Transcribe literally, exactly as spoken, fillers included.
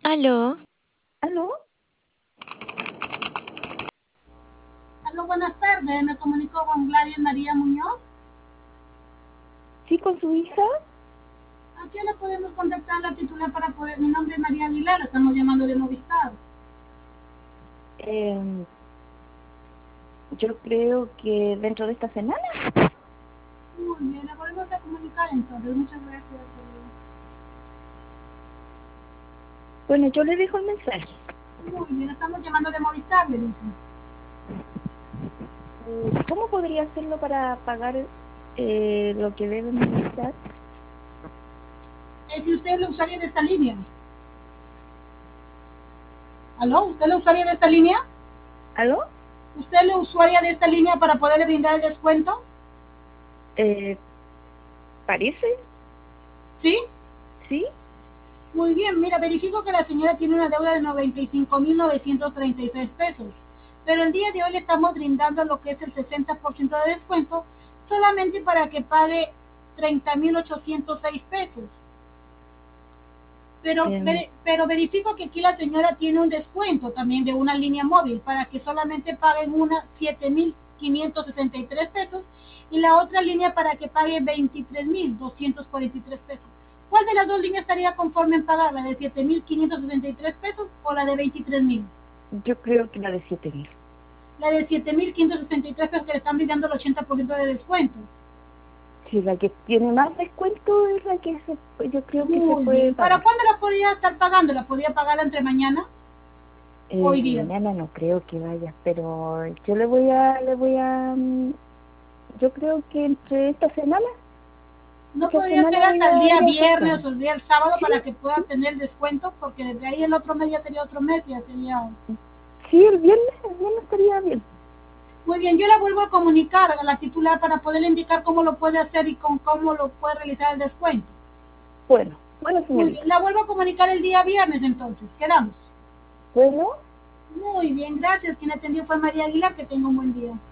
Aló, ¿Aló? Aló, buenas tardes. Me comunico con Gladys María Muñoz. ¿Sí, con su hija? ¿A quién le podemos contactar la titular para poder? Mi nombre es María Aguilar, estamos llamando de Movistar. Em, yo creo que dentro de esta semana. Muy bien, la volvemos a comunicar entonces. Muchas gracias. Bueno, yo le dejo el mensaje. Muy bien, estamos llamando de Movistar, le dicen. Eh, ¿Cómo podría hacerlo para pagar eh, lo que debe necesitar? Eh, si usted es la usuaria de esta línea. ¿Aló? ¿Usted es la usuaria de esta línea? ¿Aló? ¿Usted es la usuaria de esta línea para poderle brindar el descuento? Eh, ¿Parece? ¿Sí? ¿Sí? Muy bien, mira, verifico que la señora tiene una deuda de noventa y cinco mil novecientos treinta y seis pesos, pero el día de hoy le estamos brindando lo que es el sesenta por ciento de descuento solamente para que pague treinta mil ochocientos seis pesos. Pero, Em, pero verifico que aquí la señora tiene un descuento también de una línea móvil para que solamente paguen una siete mil quinientos sesenta y tres pesos y la otra línea para que pague veintitrés mil doscientos cuarenta y tres pesos. ¿Cuál de las dos líneas estaría conforme en pagar? ¿La de siete mil quinientos sesenta y tres pesos o la de veintitrés mil? yo creo que la de siete mil. La de siete mil quinientos sesenta y tres pesos que le están brindando el ochenta por ciento de descuento. Sí, la que tiene más descuento es la que se, yo creo que se Muy puede bien. ¿Para pagar. cuándo la podría estar pagando? ¿La podría pagar entre mañana o Eh, hoy día? mañana no creo que vaya, pero yo le voy a, le voy a, mm, yo creo que entre esta semana, No esta podría ser semana voy hasta el a día ir a viernes acercarme. o el día el sábado Sí, para que pueda sí, tener el descuento, porque desde ahí el otro mes ya sería otro mes, ya sería... sí, el viernes, el viernes estaría bien. Muy bien, yo la vuelvo a comunicar a la titular para poderle indicar cómo lo puede hacer y con cómo lo puede realizar el descuento. Bueno, bueno, Muy señorita. bien, la vuelvo a comunicar el día viernes entonces, quedamos. Bueno. Muy bien, gracias. Quien atendió fue María Aguilar, que tenga un buen día.